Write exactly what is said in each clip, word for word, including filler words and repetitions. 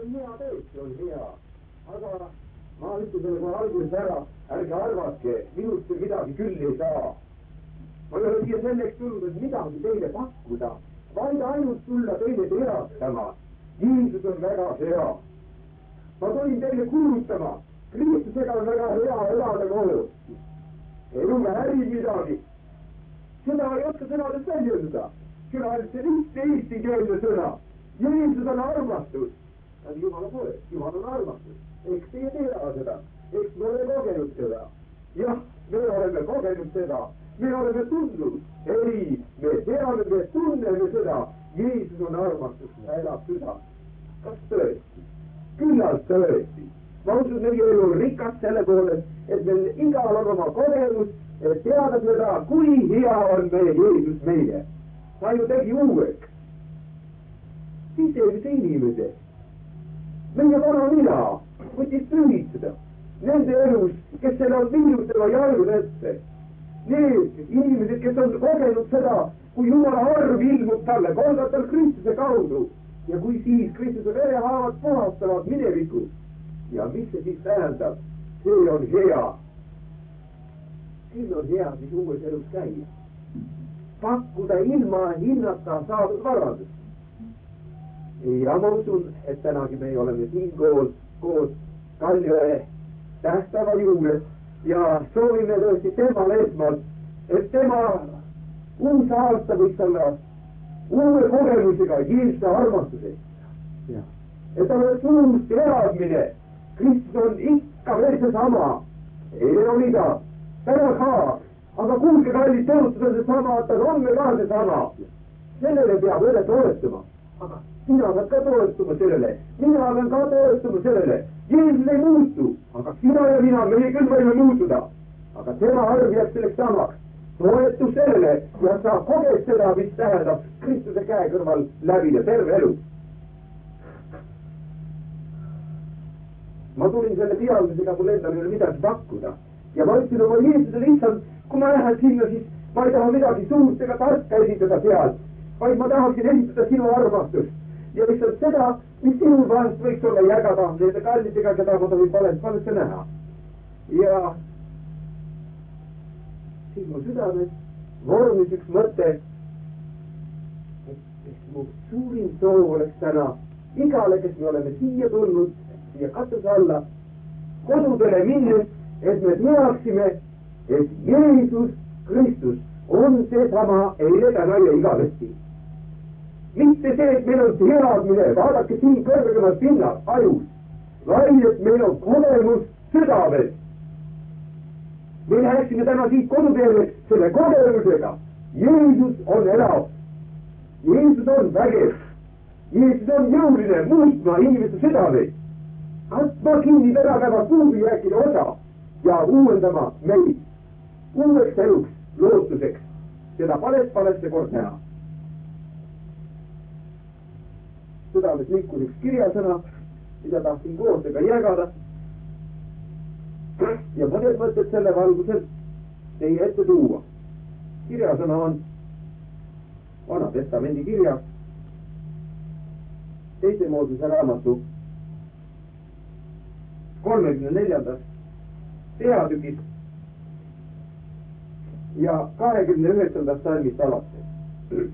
on hea tõesti, on hea. Aga ma ütlen selle kohe alguses ära, ärge arvatke, minust te midagi küll ei saa. Ma ei ole siia selleks tulnud, et midagi teile pakkuda, vaid ainult tulla teile teatama. Jeesus on väga hea. Ma tulin teile kuulutama, Kristusega on väga hea elada koos. Ei ole äri midagi. Seda ei oska sõnades väljendada. Küll ainult see lihtne eestikeelne sõna. Jeesus on armastus. Ta on Jumala poeg, Jumal on armastus. Eks teie tea seda. Eks me oleme kogenud seda. Jah, me oleme kogenud seda. Me oleme tundnud. Ei, me teame, me tunneme seda. Jeesus on armastus, ta elab süda. Kas tõesti? Küllalt tõesti. Ma usun, meie elu on rikas selle poolest, et meil igal on oma kogemus, et teada seda, kui hea on meie Jeesus meie. Ta ju tegi uueks. Siis eelmise inimese. Meie vana mina võttis pühitseda nende elus, kes selle on viinud tema jalgude ette. Need inimesed, kes on kogenud seda, kui Jumala arv ilmub talle, kolgatal Kristuse kaudu ja kui siis Kristuse verehaavad puhastavad minevikus. Ja mis see siis tähendab? See on hea. Küll on hea siis uues elus käia. Pakkuda ilma hinnata saadud varandust. Ja ma usun, et tänagi me oleme siin koos, koos Kaljoe tähtpäeva juures ja soovime tõesti temale esmalt, et tema uus aasta võiks olla uue kogemusega Jeesuse armastusest. Et ta oleks uus teadmine. Kristus on ikka veel seesama. Eile oli ta, täna ka. Aga kuulge kallid, tõotada seesama, et ta on homme ka seesama. Sellele peab üle toetuma. Aga sina pead ka toetuma sellele. Mina pean ka toetuma sellele. Jeesus ei muutu. Aga sina ja mina, meie küll võime muutuda. Aga tema arv jääb selleks samaks. Toetu sellele ja sa koged seda, mis tähendab Kristuse käe kõrval läbida terve elu. Ma tulin selle teadmisega, mul endal ei ole midagi pakkuda. Ja ma ütlesin oma Jeesusele lihtsalt, kui ma lähen sinna, siis ma ei taha midagi suurt ega tarka esitada seal, vaid ma tahaksin esitada sinu armastust. Ja lihtsalt seda, mis sinu vahest võiks olla jagada nende kallidega, keda ma tohin palest palesse näha. Ja siis mu südames vormis üks mõte, et mu suurim soov oleks täna igale, kes me oleme siia tulnud, siia katuse alla, kodudele minnes, et me teaksime, et Jeesus Kristus on seesama eile, täna ja igavesti. Mitte see, et meil on teadmine, vaadake siin kõrgemas pinnas, ajus, vaid et meil on kogemus südames. Me läheksime täna siit koduteele selle kogemusega. Jeesus on elav. Jeesus on vägev. Jeesus on jõuline muutma inimeste südameid. Andma kinni tänapäeva puudujääkide osa ja uuendama meid uueks eluks, lootuseks, seda palest palesse kord näha. Südames liikus üks kirjasõna, mida tahtsin koosega jagada ja mõned mõtted selle valgusel teie ette tuua. Kirjasõna on Vana Testamendi kirja teise Moosese raamatu kolmekümne neljandas peatükis ja kahekümne üheksandast salmist alates.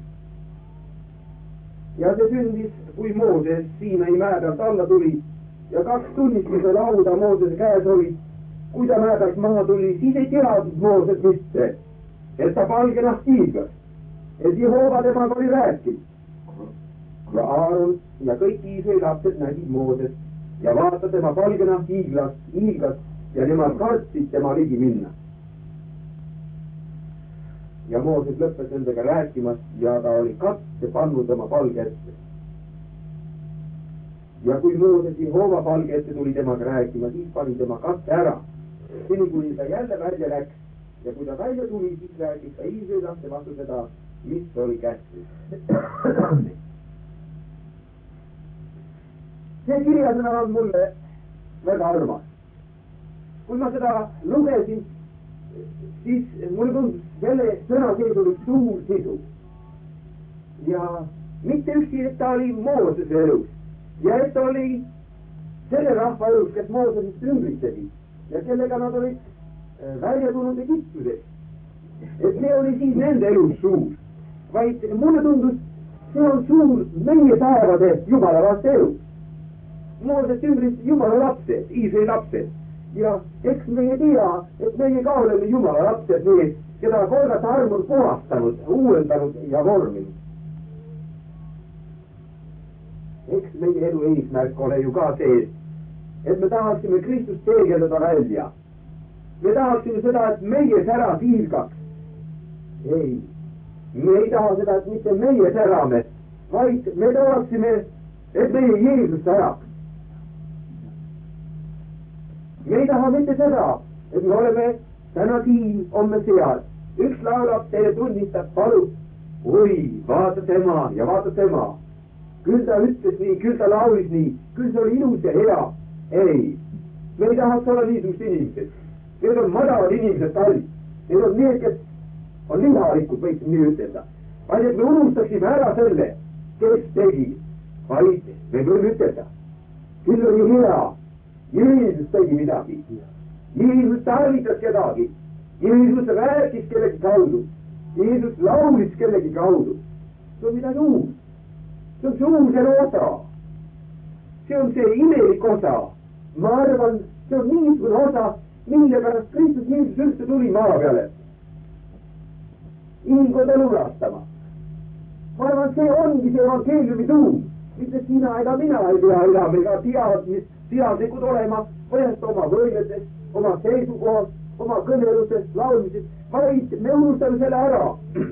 Ja see sündis, kui Mooses Siinai mäe pealt alla tuli ja kaks tunnistuse lauda Moosese käes oli. Kui ta mäe pealt maha tuli, siis ei teadnud Mooses mitte, et ta palgenahk hiiglas, et Jehova temaga oli rääkinud. Ja Aaron ja kõik Iisraeli lapsed nägid Mooses ja vaata tema palgenahk hiiglas, hiiglas ja nemad kartsid tema ligi minna. Ja Mooses lõppes nendega rääkimast ja ta oli katse pannud oma palge ette. Ja kui Mooses Jehova palge ette tuli temaga rääkima, siis pani tema katse ära. Seni kuni ta jälle välja läks ja kui ta välja tuli, siis rääkis ta Iisraeli laste vastu seda, mis oli käskus. See kirjasõna on mulle väga armas. Kui ma seda lugesin, siis mulle tundus, selle sõna sees oli suur sisu. Ja mitte üksi, et ta oli Moosese elus ja et ta oli selle rahva elus, kes Moosesest ümbritsesid ja kellega nad olid välja tulnud Egiptusest. Et see oli siis nende elus suur, vaid mulle tundus, see on suur meie päevade Jumala laste elus. Mooses ümbritses Jumala lapsed, Iisraeli lapsed ja eks meie tea, et meie ka oleme Jumala lapsed, need, keda korda arm on puhastanud, uuendanud ja vorminud. Eks meie elu eesmärk ole ju ka see, et me tahaksime Kristust peegeldada välja. Me tahaksime seda, et meie sära tiirgaks. Ei, me ei taha seda, et mitte meie särame, vaid me tahaksime, et meie Jeesus säraks. Me ei taha mitte seda, et me oleme täna siin, homme seal. Üks laulab, teile tunnistab, palub, oi, vaata tema ja vaata tema. Küll ta ütles nii, küll ta laulis nii, küll see oli ilus ja hea. Ei, me ei tahaks olla niisugused inimesed. Need on madalad inimesed talid. Need on need, kes on lihalikud, võiksime nii ütelda. Vaid et me unustaksime ära selle, kes tegi. Vaid me võime ütelda. Küll oli hea. Jeesus tegi midagi. Jeesus tarvitas kedagi. Jeesus rääkis kellegi kaudu. Jeesus laulis kellegi kaudu. See on midagi uus. See on see uus elu osa. See on see imelik osa. Ma arvan, see on niisugune osa, mille pärast Kristus Jeesus üldse tuli maa peale. Inimkonda lunastama. Ma arvan, see ongi see evangeeliumi tuum. Mitte sina ega mina ei pea elama ega teadmis, teadlikud olema, põhjast oma võimetest, oma seisukohast, oma kõnelusest, laulmisest, vaid me unustame selle ära.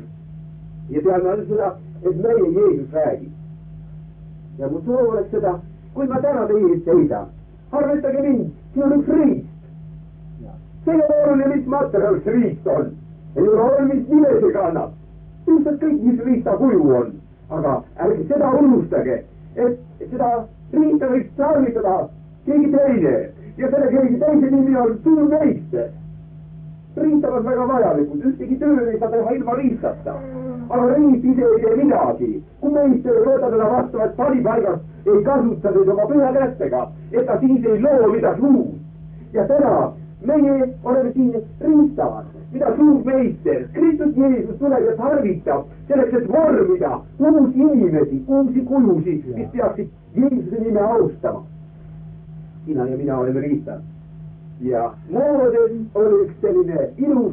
Ja teame seda, et meie Jeesus räägib. Ja mu soov oleks seda, kui ma täna teie ees seidan, arvestage mind, see on üks riist. See ei ole oluline, mis materjal see riist on. Ei ole oluline, mis nime see kannab. Lihtsalt kõik, mis riista kuju on. Aga ärge seda unustage, et seda riista võiks tarvitada keegi teine. Ja selle keegi teise nimi on suurmeister. Riistad on väga vajalikud, ühtegi töö ei saa teha ilma riistata. Aga riist ise ei tee midagi. Kui meister ei võta teda vastu, et palipaigast ei kasuta neid oma püha kättega, et ta siis ei loo midagi uut. Ja täna meie oleme siin riistavad, mida suur meister, Kristus Jeesus tuleb ja tarvitab selleks, et vormida uusi inimesi, uusi kujusi, mis peaksid Jeesuse nime austama. Sina ja mina oleme riistad. Ja Mooses oli üks selline ilus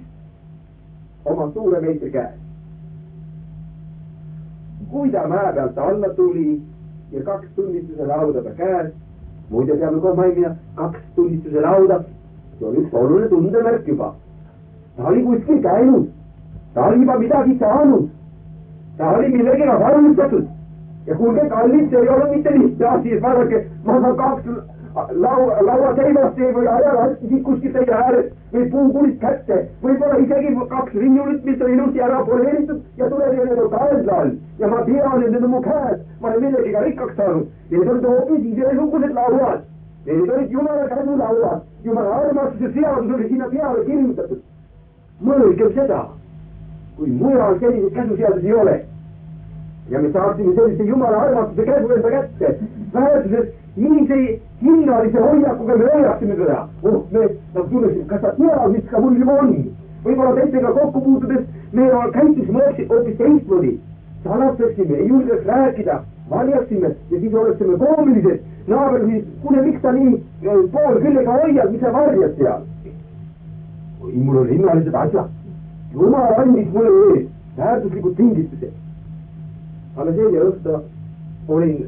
riist oma suure meistri käes. Kui ta mäe pealt alla tuli ja kaks tunnistuse lauda ta käes, muide peame kohe mainima, kaks tunnistuse lauda, see oli üks oluline tundemärk juba. Ta oli kuskil käinud, ta oli juba midagi saanud, ta oli millegagi varustatud. Ja kuulge kallid, see ei ole mitte lihtne asi, et vaadake, ma saan kaks laua, laua teimast või ajalast siit kuskil teie ääres või puukulid kätte, võib-olla isegi kaks rinnulit, mis on ilusti ära poleeritud ja tuleb ja need on kaedla all. Ja ma tean, et need on mu käes, ma olen millegagi rikkaks saanud. Need olid hoopis isesugused lauad. Need olid Jumala käsu lauad. Jumala armastuse seadus oli sinna peale kirjutatud. Mõelgem seda, kui mujal sellised käsuseadus ei ole. Ja me saaksime sellise Jumala armastuse käsu enda kätte. Väärtuses millise hinnalise hoiakuga me hoiaksime teda. Oh, me nagu tunneksime, kas ta teab, mis ka mul juba on. Võib-olla teistega kokku puutudes me käitusime hoopis teistmoodi. Salastaksime, ei julgeks rääkida, valjaksime ja siis oleksime koomilised. Naaber siis, kuule, miks ta nii pool küllega hoiab, mis sa varjad seal? Oi, mul on hinnalised asjad. Jumal andis mulle ees väärtuslikud tingitused. Aga seegi õhtu olin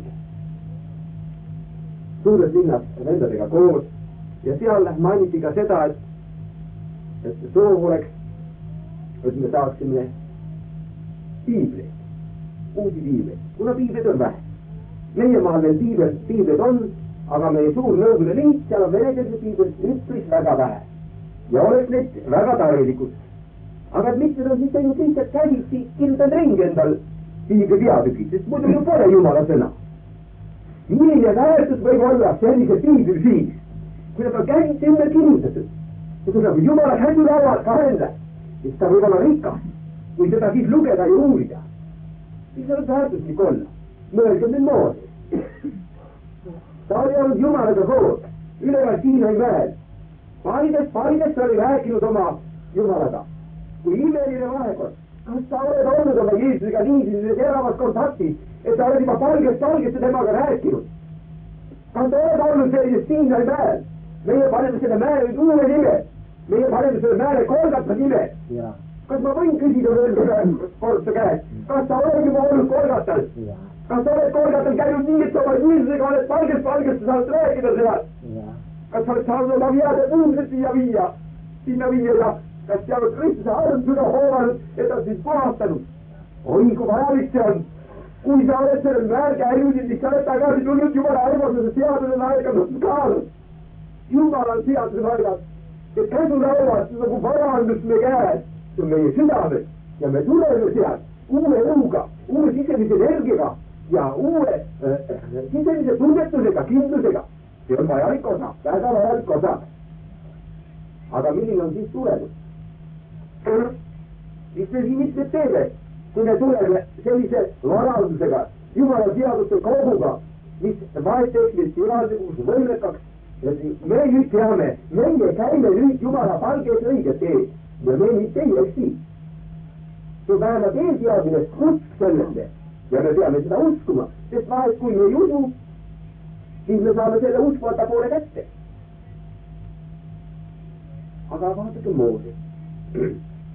suures linnas vendadega koos ja seal mainiti ka seda, et, et soov oleks, et me saaksime piibleid, uusi piibleid, kuna piibleid on vähe. Meie maal veel piibleid, piibleid on, aga meie suur Nõukogude Liit, seal on venekeelse piibleid üpris väga vähe ja oleks need väga tarvilikud. Aga et mitte on siis teinud lihtsalt käsitsi kirjutan ringi endal piibli peatükid, sest muidu ju pole Jumala sõna. Milline väärtus võib olla sellise piiblil siis, kui nad on käsitsi ümber kirjutatud. See tuleb Jumala käsulauad ka enda, siis ta võib olla rikas, kui seda siis lugeda ja uurida. Siis on väärtuslik olla. Mõelgem nüüd Mooses. ta oli olnud Jumalaga koos, üleval Siinai mäel. paridest, paridest oli rääkinud oma Jumalaga. kui imeline vahekord, kas sa oled olnud oma Jeesusega niisises elavas kontaktis, et sa oled juba palgest palgesse temaga rääkinud? kas sa oled olnud sellises Siinai mäel? meie paneme selle mäele nüüd uue nime. meie paneme selle mäele Golgata nime. kas ma võin küsida veel kord su käest, kas sa oled juba olnud Golgatal? kas sa oled Golgatal käinud nii, et sa oma Jeesusega oled palgest palgesse saanud rääkida seal? kas sa oled saanud oma veade puudused siia viia, sinna viia ja kas seal on Kristuse arm süda hoovanud, et ta sind puhastanud? oi, kui vajalik see on. kui sa oled sellel mäel käinud, siis sa oled tagasi tulnud Jumala armastuse seaduse laeganud kaalud. Jumal on seaduse laegad, et käsulauad nagu parandus me käes, see on meie südames ja me tuleme sealt uue eluga, uue sisemise energiaga ja uue äh, sisemise tunnetusega, kindlusega. see on vajalik osa, väga vajalik osa. aga milline on siis tulemus? mis me siin nüüd teeme, kui me tuleme sellise varandusega, Jumala seaduste koguga, mis vaheteeks meid igasuguse võimekaks, et me nüüd teame, meie käime nüüd Jumala palges õiget teed ja me mitte ei eksi. see vähemalt eelteadmine usk sellesse ja me peame seda uskuma, sest vahest kui me ei usu, siis me saame selle uskvata poole kätte. aga vaadake Mooses.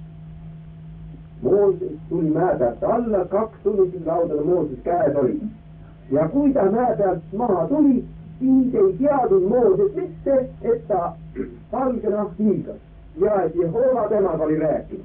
Mooses tuli mäe pealt alla, kaks tunnistuslaudade Mooses käes oli. ja kui ta mäe pealt maha tuli, siis ei teadnud Mooses mitte, et ta valge nahk hiigas ja et Jehova temaga oli rääkinud.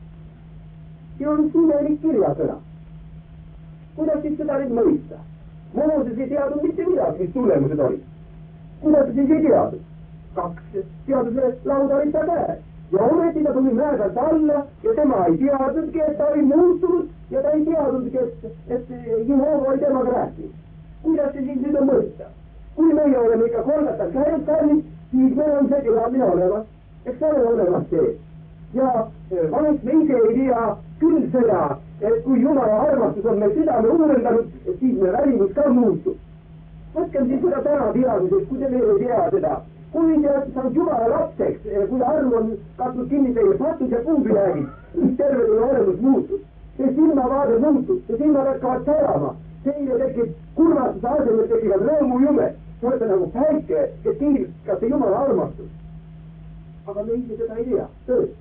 see on imelik kirjasõna. kuidas siis seda nüüd mõista? Mooses ei teadnud mitte midagi, mis tulemused olid. kuidas ta siis ei teadnud? kaks seaduse lauda olid ta käes ja ometi ta tuli mäe pealt alla ja tema ei teadnudki, et ta oli muutunud ja ta ei teadnudki, et, et Jehova oli temaga rääkinud. kuidas see siis nüüd on mõista? kui meie oleme ikka Golgatal käinud kallid, siis meil on see teadmine olemas, eks ole olemas see. ja vahest me ise ei tea küll seda, et kui Jumala armastus on meil südame uuendanud, et siis me välimus ka muutub. võtkem siis seda täna teadmiseks, kui te veel ei tea seda. kui te olete saanud Jumala lapseks, kui arm on katnud kinni teie patud ja puudujäägid, siis terve teie olemus muutub. see silmavaade muutub, see silmad hakkavad särama, teile tekib kurvastuse asemel tekivad rõõmujumed. Te olete nagu päike, kes tiirkate Jumala armastus. aga me ise seda ei tea, tõesti.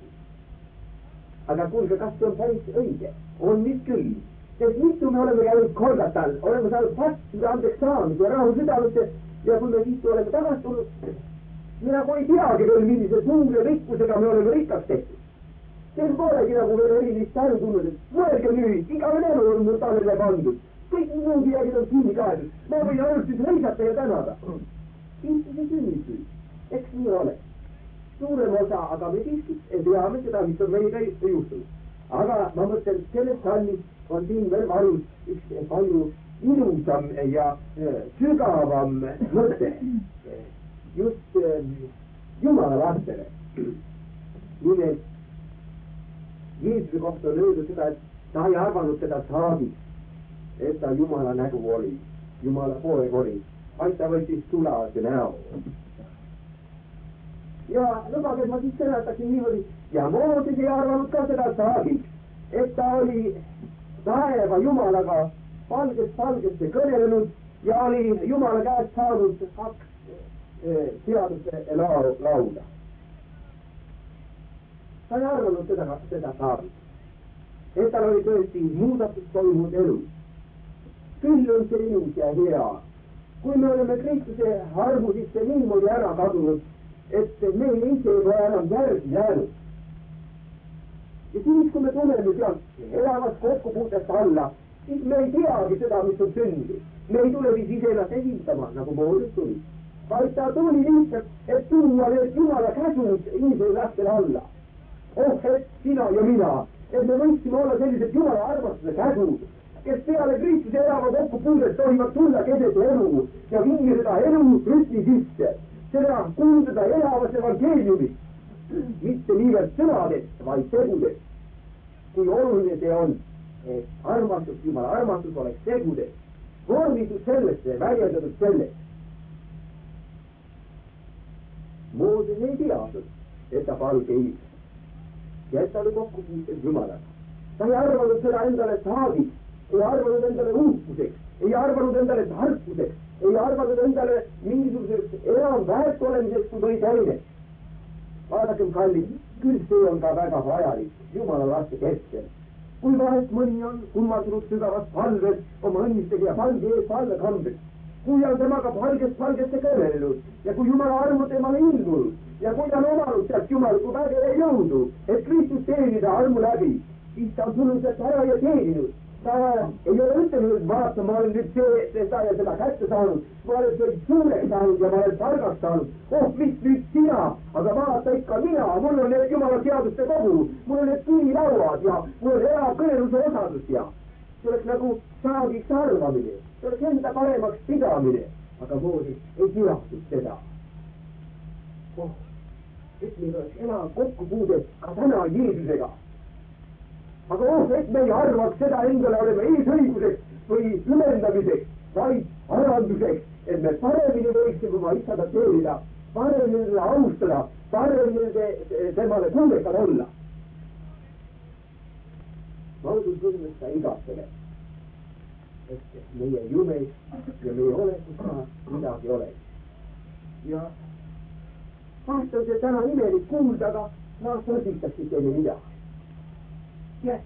aga kuulge, kas see on päris õige? on vist küll. sest mitu me oleme käinud Golgatal, oleme saanud patside andeks saamise ja rahu südamesse ja kui me siis oleme tagasi tulnud, me nagu ei teagi veel, millise suure rikkusega me oleme rikkaks tehtud. Teil polegi nagu veel erilist tänu tulnud, et mõelge nüüd, igavene elu on mul talele pandud. kõik muud jäägid on kinni kaedud. ma võin ainult siis reisata ja tänada. siis see sünnib nüüd. eks nii ole. suurem osa, aga me siiski teame seda, mis on meiega juhtunud. aga ma mõtlen, selles salmis on siin veel valus üks palju ilusam ja sügavam mõte. just Jumala lastele. nimelt Jeesuse kohta on öeldud seda, et ta ei arvanud teda saagiks, et ta Jumala nägu oli, Jumala poeg oli, vaid ta võttis sulase näo. ja lubage, et ma siis seletaksin niimoodi, ja Mooses ei arvanud ka seda saagiks, et ta oli taeva Jumalaga palgest palgesse kõnelenud ja oli Jumala käest saanud kaks eh, seaduste lau, lauda. ta ei arvanud seda, seda saagiks, et tal oli tõesti muudatus toimunud elu. küll on see ilus ja hea, kui me oleme Kristuse armu sisse niimoodi ära kadunud, et meil ise ei ole enam järgi jäänud. ja siis, kui me tuleme sealt elavast kokkupuutest alla, siis me ei teagi seda, mis on sündinud. me ei tule siis ise ennast esindama, nagu Mooses tuli, vaid ta tuli lihtsalt, et tuua need Jumala käsud inimese lastele alla. oh, et sina ja mina, et me võiksime olla sellised Jumala armastuse käsud, kes peale Kristuse elava kokkupuudet tohivad tulla keset elu ja viia seda elu rütmi sisse, seda kuulutada elavas evangeeliumis, mitte niivõrd sõnadest, vaid tegudest. kui oluline see on, et armastus, Jumala armastus oleks tegudes, vormitud sellesse, väljendatud selles. ei teadnud, et ta palge ihis. Ja et ta oli kokkupuutev Jumalaga. Ta ei arvanud seda endale saagiks, ei arvanud endale uhkuseks, ei arvanud endale tarkuseks, ei arvanud endale mingisuguseks enam väärt olemiseks kui mõni teine. Vaadakem, kallid, küll see on ka väga vajalik Jumala laste keskel. Kui vahest mõni on kummaldunud sügavas palves oma õnnistegija palgi ees palvekambris, kui on temaga palgest palgesse kõnelenud ja kui Jumala armu temale ilmunud ja kui ta on omanud sealt Jumaliku väge ja jõudu, et Kristus teenida armu läbi, siis ta on tulnud sealt ära ja teeninud. Ta ei ole ütelnud, et vaata, ma olen nüüd see, seda ja seda kätte saanud, ma olen kõik suureks saanud ja ma olen targaks saanud. Oh, mis nüüd sina, aga vaata ikka mina, mul on need Jumala seaduste kogu, mul on need kivilauad ja mul on hea kõneluse osadus ja see oleks nagu saagiks arvamine, see oleks enda paremaks pidamine, aga Mooses ei teadnud seda. Oh, et meil oleks enam kokkupuudet ka täna Jeesusega. Aga oh, et me ei arvaks seda endale olema eesõiguseks või ümendamiseks, vaid aranduseks, et me paremini võiksime oma issadat teenida, paremini teda austada, paremini te, temale kuulekad olla. Ma usun küll, et ta igatele, et meie jumes ja meie olekus ka midagi oleks. Ja vahest on see täna imelik kuulda, aga ma sõdistaksin teile midagi. Jah,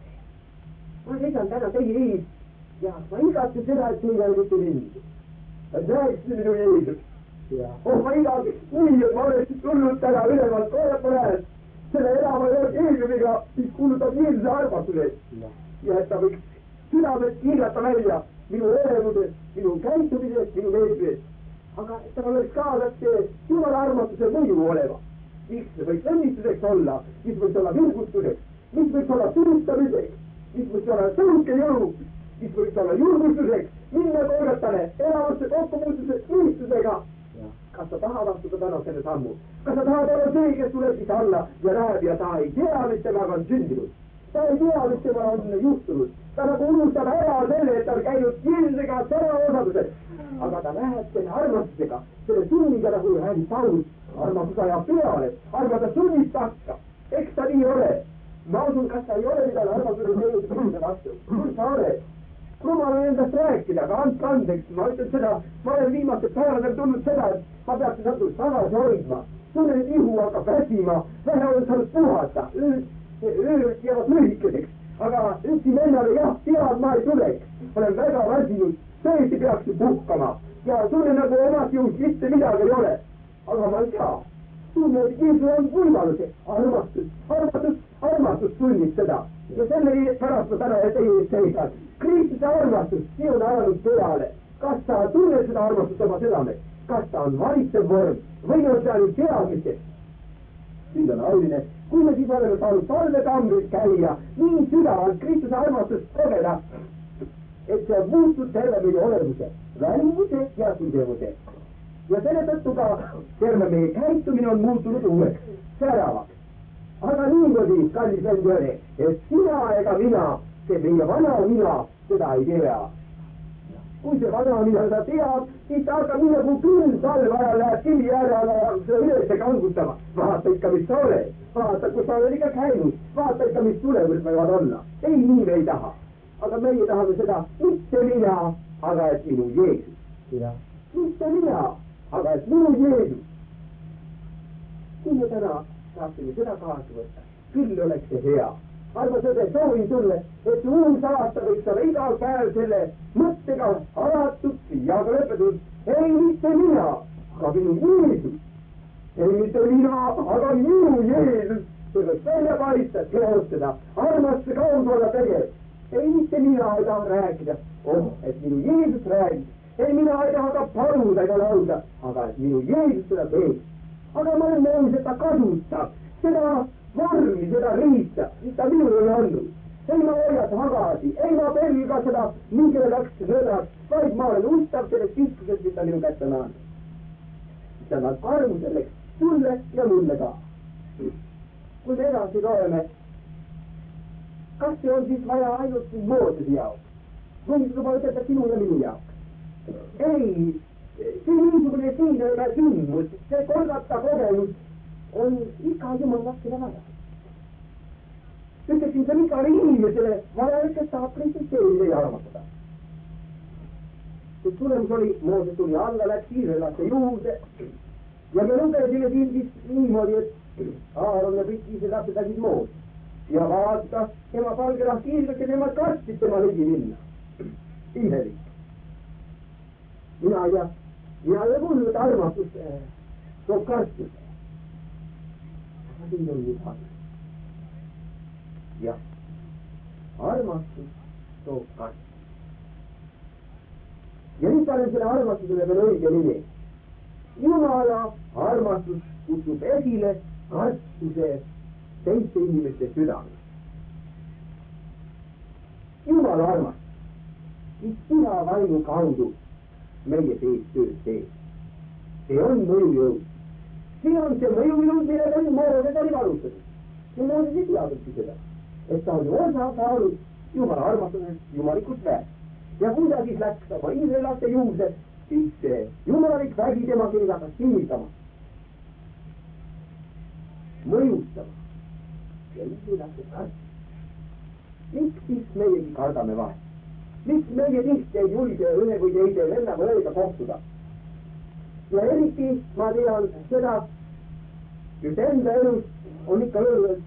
ma seisan täna teie ees ja ma igatsen seda, et teile ei mitte mind. Et rääksin minu Jeesus. Oh, ma igatsen, nii, et ma oleks tulnud täna ülevalt korrata näed selle elava Jeesusiga, mis kuulutab Jeesuse armastusest. Ja et ta võiks südamet kiirata välja minu olemusest, minu käitumisest, minu meelsusest. Aga et tal oleks ka see Jumala armastuse mõju olema. Miks see võiks õnnistuseks olla, mis võiks olla virgustuseks, mis võiks olla tunnustamiseks, mis võiks olla tõukejõu, mis võiks olla julgustuseks, minna korratale elavasse kokkupuutuseks Kristusega. Kas ta tahab astuda täna selle sammu? Kas ta tahab olla see, kes tuleb siis alla ja näeb ja ta ei tea, mis temaga on sündinud? Ta ei tea, mis temaga on juhtunud. Ta nagu unustab ära selle, et ta on käinud Jeesusega sõna osaduses. Aga ta läheb selle armastusega, selle sunniga nagu räägib Paulus. Armastus ajab peale, armastus sunnib takka. Eks ta nii ole. Ma usun, kas ta ei ole midagi armastusega meeldib vastu. Küll sa oled. Rumal on endast rääkida, aga andke andeks. Ma ütlen seda, ma olen viimased päevadel tulnud seda, et ma peaks natuke tagasi hoidma. Tunnen, et ihu hakkab väsima, vähe olen saanud puhata. Ööd jäävad lühikeseks, aga üksi vennale jah, tead ma ei tuleks. Olen väga väsinud, tõesti peaksin puhkama ja tunnen nagu omas jõus mitte midagi ei ole. Aga ma ei tea. Tunnen, et Jeesus on võimaluse. Armastus, armastus, armastus sunnib seda. Ja selle pärast ma täna teie ees seisan. Kristuse armastus, see on ajanud peale. Kas sa tunned seda armastust oma südames? Kas ta on valitsev vorm? Või on see ainult teadmiseks? Nüüd on auline, kui me siis oleme saanud palvekambris käia, nii sügavalt Kristuse armastust kogeda, et see on muutnud terve meie olemuse, välimuse ja sidevuse. Ja selle tõttu ka terve meie käitumine on muutunud uueks, säravaks. Aga niimoodi, kallis vend Jõne, et sina ega mina, see meie vana mina, seda ei tea. Kui see vana mina seda teab, siis ta hakkab nii nagu küll talve ajal läheb kivi äärele ja seda ülesse kangutama. Vaata ikka, mis sa oled. Vaata, kus sa oled ikka käinud. Vaata ikka, mis tulevus võivad olla. Ei, nii me ei taha. Aga meie tahame seda, mitte mina, aga et minu Jeesus. Mitte mina, aga et minu Jeesus. Kui me täna saaksime seda kaasa võtta, küll oleks see hea. Armas õde, soovin sulle, et uus aasta võiks olla igal päev selle mõttega alatud ja ka lõpetud. Ei, mitte mina, aga minu Jeesus. Ei, mitte mina, aga minu Jeesus. See võiks välja paista, teostada, armastuse kaudu olla tegev. Ei, mitte mina ei taha rääkida. Oh, et minu Jeesus räägib. Ei, mina ei taha ka paluda ega lauda, aga et minu Jeesus seda teeb. Aga ma olen nõus, et ta kasutab seda vormi, seda riista, mis ta minul on andnud. Ei ma hoia tagasi, ei ma pelga seda nigelaks nõdaks, vaid ma olen ustav sellest piskusest, mis ta minu kätte on andnud. Mis ta annab armu selleks sulle ja mulle ka. Kui me edasi loeme, kas see on siis vaja ainult Moosese jaoks? Või juba ütelda sinu ja minu jaoks? Ei, see niisugune siinne sündmus, see korrata kogemus on iga jumal lapsele vaja. Ütleksin see on igale inimesele vaja, kes tahab Kristiseerida ja armastada. See tulemus oli, Mooses tuli alla, läks iirelaste juurde ja me lugesime siin vist niimoodi, et Aaron ja kõik viised lapsed läksid Mooses ja vaata, tema palgelahti iirlake, nemad kartsid tema ligi minna. Imelik. Mina ei tea, mina ei kuulnud, et armastus äh, toob kartuse. Aga siin on midagi. Jah, armastus toob kartuse. Ja nüüd panen selle armastusele veel õige nimi. Jumala armastus kutsub esile kartuse teiste inimeste südames. Jumala armastus, mis püha vaimu kaudu meie sees tööd teeb. See on mõjujõud. See on see mõjujõud, millega Mooses oli valutatud. See Mooses ei teadnudki seda, et ta oli osa saanud Jumala armastusest, jumalikust väest. Ja kui ta siis läks oma iirelaste juurde, siis see jumalik vägi tema kees hakkas kinnitama, mõjutama. Ja iirelaste kartsid. Miks siis meiegi kardame vahel? Miks meie tihti ei julge ühe või teise venna või õiga kohtuda? Ja eriti ma tean seda, just enda elus on ikka öelnud,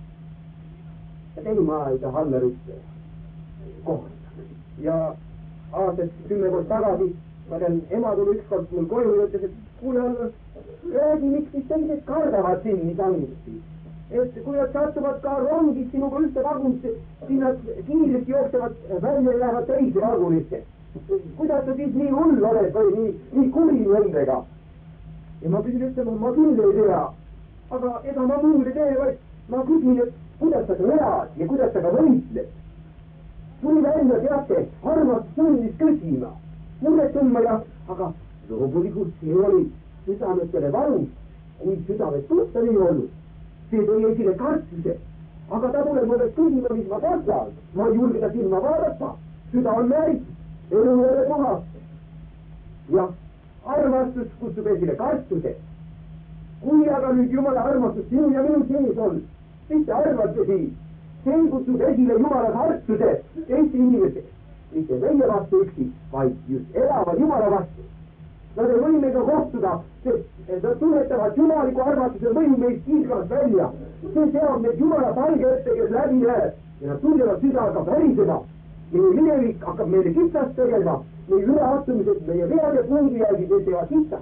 et ei, ma ei taha Hallerit kohta. Ja aastast kümme kord tagasi, ma tean, ema tuli ükskord mul koju ja ütles, et kuule, Hallar, räägi, miks siis teised kardavad sind nii tangusti. Et kui nad sattuvad ka rongid sinuga ühte vagunisse, siis nad kiiresti jooksevad välja ja lähevad teise vagunisse. Kuidas sa siis nii hull oled või nii, nii kuri nendega? Ja ma küsin ütlema, ma küll ei tea. Aga ega ma muud ei tee, vaid ma küsin, et kuidas sa ka elad ja kuidas sa ka võitled. Tuli välja, teate, armastus sundis küsima. Mulle tundma ja, aga loomulikult see oli südametele valus, kui südamet tuttav ei olnud. See tõi esile kartuse, aga ta tuleb mulle küsima, mis ma vastan. Ma ei julge ta silma vaadata. Süda on märk, elu ei ole puhas. Jah, armastus kutsub esile kartuse. Kui aga nüüd Jumala armastus sinu ja minu sees on, mis te arvate siis? See kutsub esile Jumala kartuse Eesti inimese. Mitte meie vastu üksi, vaid just elava Jumala vastu. Nad ei või meiga kohtuda, sest nad tunnetavad jumaliku armastuse mõju meist kiirgavast välja. See seab need Jumala palge ette, kes läbi näeb. Ja nad tunnevad, süda hakkab värisema. Meie minevik hakkab meile kitsast tegema. Meie üleattumised, meie vead ja puudujäägid need teevad kitsast.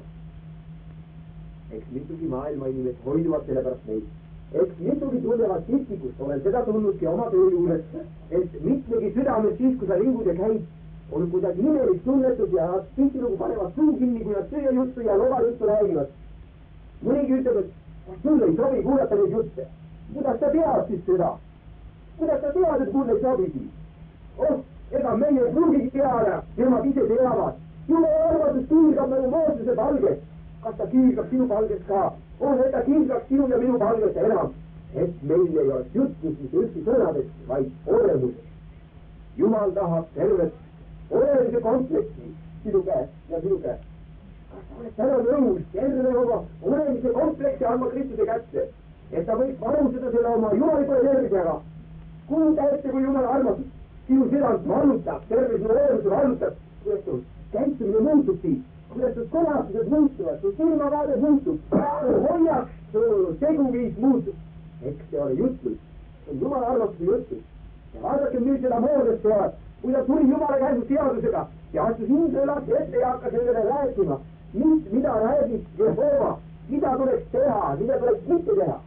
Eks mitugi maailma inimesed hoiduvad selle pärast neid. Eks mitugi tunnevad kistikust, olen seda tundnudki oma töö juures, et mitmegi südames siis, kui sa liigud ja käid, on kuidagi imelik tunnetus ja tihtilugu panevad suu kinni, kui nad sööja juttu ja loga juttu räägivad. Mõnigi ütleb, et sul ei sobi kuulata neid jutte. Kuidas sa tead siis seda? Kuidas sa tead, et mul ei sobi siis? Oh, ega meie ei pruugigi teada, nemad ise teavad. Jumala arvatus kiirgab nagu Moosese palges. Kas ta kiirgab sinu palges ka? Oh, et ta kiirgab sinu ja minu palges enam. Et meil ei oleks juttus mitte üksi sõnadest, vaid olemusest. Jumal tahab tervet olemise kompleksi sinu käes ja sinu käes. Kas sa oled täna nõus terve oma olemise kompleksi andma Kristuse kätte, et ta võiks varustada selle oma jumaliku energiaga? Kuuda ette, kui Jumala armastus sinu südant vallutab, terve sinu olemise vallutab, kuidas su käitumine muutub siis, kuidas su kõlastused muutuvad, su silmavaade muutub, su hoiak, su teguviis muutub. Eks see ole jutlus, see on Jumala armastuse jutlus. Ja vaadake nüüd seda Moosest teavad, kui ta tuli Jumala käigu seadusega ja astus Iisraelast ette ja hakkas endale rääkima, mis, mida räägib Jehova, mida tuleks teha, mida tuleks mitte teha.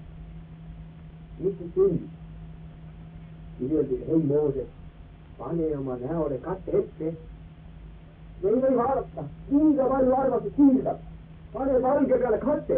Mis siis sündis? Siis öeldi, ei Mooses, pane oma näole katte ette. Ja ei või vaadata, liiga palju arvastust kiirgab. Pane valge peale katte.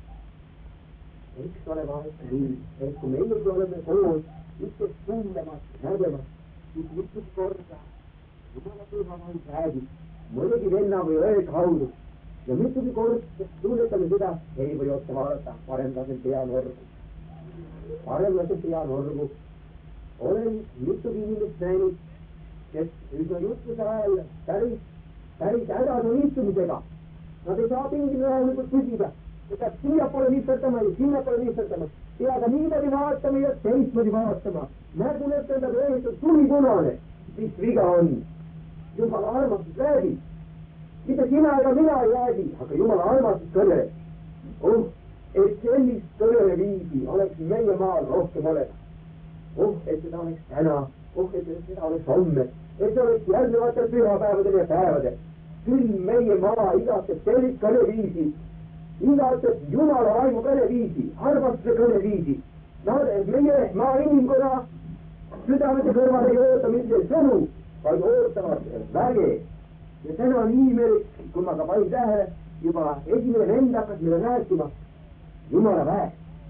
Eks ole vahest nii, et kui meiegi oleme koos, mitte tunnemas, nägemas, siis mitut korda Jumala püha vaid räägib mõnegi venna või õe kaudu ja mitugi kord tunnetame seda, ei või otsa vaadata, parem lasen pea norgu. Parem lasen pea norgu. Olen mitugi inimest näinud, kes üsna jutluse ajal päris, päris hädas on istumisega. Nad ei saa pingil rahulikult püsida. ja peab siiapoole nihverdama ja sinnapoole nihverdama. peab niimoodi vaatama ja teistmoodi vaatama. nägu lõpetab eestud tulipunane. mis viga on? Jumala armastus räägib. mitte sina ega mina ei räägi, aga Jumala armastus kõneleb. oh, et sellist kõneviisi oleks meie maal rohkem olemas. oh, et seda oleks täna, oh, et seda oleks homme, et see oleks järgnevatel pühapäevadel ja päevadel. küll meie maa igatseb sellist kõneviisi, igatseb Jumala vaimu kõneviisi, armastuse kõneviisi. Nad, et meie maa inimkonna südamete kõrval ei oota mitte sõnu, vaid ootavad väge. ja täna on imelik, kui ma ka panin tähele, juba esimene vend hakkas meile rääkima Jumala väe.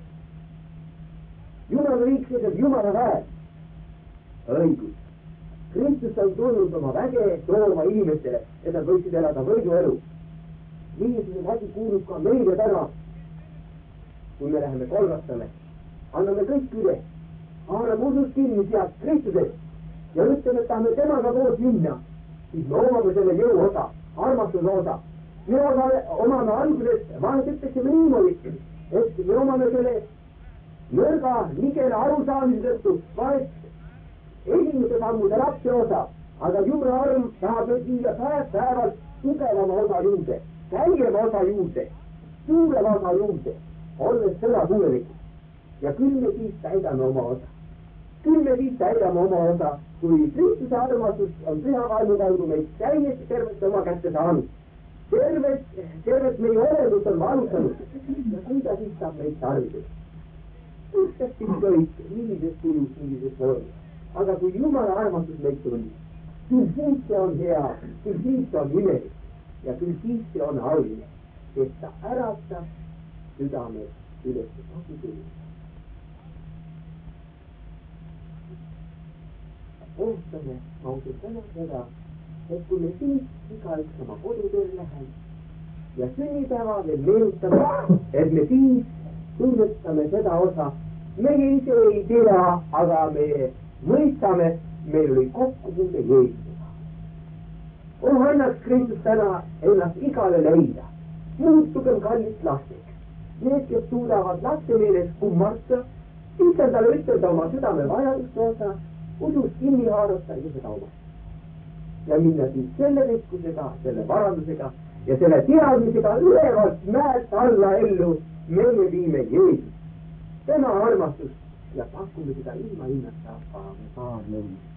Jumala riik seisab Jumala väe. õigus. Kristus on tulnud oma väge tooma inimestele, et nad võiksid elada võiduelu. niisugune vägi kuulub ka meile täna. kui me läheme kolgastame, anname kõik üle, haarame usust kinni sealt Kristusest ja ütleme, et tahame temaga koos minna, siis me omame selle jõu osa, armastuse osa. me omame, omame algusest, vahest ütleksime niimoodi, et me omame selle nõrga, nigela arusaamise tõttu vahest esimese sammude lapse osa, aga Jumala arm tahab meid viia päev-päevalt tugevama osa juurde, käigema osa juurde, suurema osa juurde, olles sõna kuulelikud. ja küll me siis täidame oma osa. küll me siis täidame oma osa, kui Kristuse armastus on püha vaimu kaudu meid täiesti tervet oma kätte saanud. tervet, tervet meie olemust on valutanud ja kuida siis saab meid tarvitada. ükskord siis kõik, millises kulus, millises vormis. aga kui Jumala armastus meid tuli, küll siis see on hea, küll siis see on imelik ja küll siis see on auline, sest ta äratab südamed üles tasutulist. ootame, ma usun täna seda, et kui me siis igaüks oma kodutööl läheme ja sünnipäeva veel meenutame, et me siis tunnetame seda osa, meie ise ei tea, aga me mõistame, meil oli kokkupuude Jeesusega. oh, annaks Kristus täna ennast igale leida. muutugem kallist lasteks. Need, kes suudavad laste meeles kummarta, siis on talle ütelda oma südame vajaduste osa, usust kinni haarata ja seda oma. ja minna siis selle rikkusega, selle varandusega ja selle teadmisega ülevalt mäelt alla ellu, meie viime Jeesus. tema armastus ja pakume seda ilma hinnata. Aamen.